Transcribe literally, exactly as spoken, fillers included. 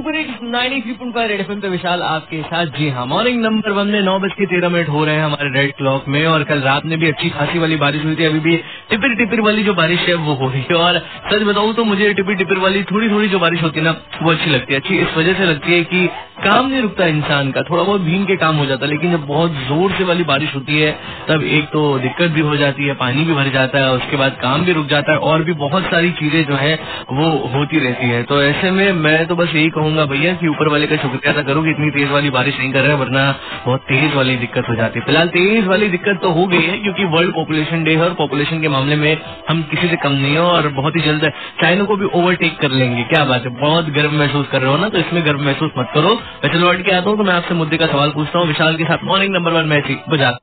Super hits ninety three point five red FM पे विशाल आपके साथ। जी हाँ, मॉर्निंग नंबर वन में नौ बज के तेरह मिनट हो रहे हैं हमारे रेड क्लॉक में। और कल रात में भी अच्छी खासी वाली बारिश हुई थी। अभी भी टिपिर टिपिर वाली जो बारिश है वो हो रही है। और सच बताऊं तो मुझे टिपिर टिपिर वाली थोड़ी थोड़ी जो बारिश होती है ना वो अच्छी लगती है। अच्छी इस वजह से लगती है कि काम नहीं रुकता इंसान का, थोड़ा बहुत भीग के काम हो जाता है। लेकिन जब बहुत जोर से वाली बारिश होती है तब एक तो दिक्कत भी हो जाती है, पानी भी भर जाता है, उसके बाद काम भी रुक जाता है और भी बहुत सारी चीजें जो है वो होती रहती है। तो ऐसे में मैं तो बस यही कहूंगा भैया कि ऊपर वाले का शुक्रिया अदा करो कि इतनी तेज वाली बारिश नहीं कर रहा है, वरना बहुत तेज वाली दिक्कत हो जाती है। फिलहाल तेज वाली दिक्कत तो हो गई है क्योंकि वर्ल्ड पॉपुलेशन डे है और पॉपुलेशन के मामले में हम किसी से कम नहीं है और बहुत ही जल्द चाइना को भी ओवरटेक कर लेंगे। क्या बात है, बहुत गर्व महसूस कर रहे हो ना, तो इसमें गर्व महसूस मत करो। मैं चलो लौट के आता हूँ तो मैं आपसे मुद्दे का सवाल पूछता हूँ विशाल के साथ मॉर्निंग नंबर वन मैच बजा।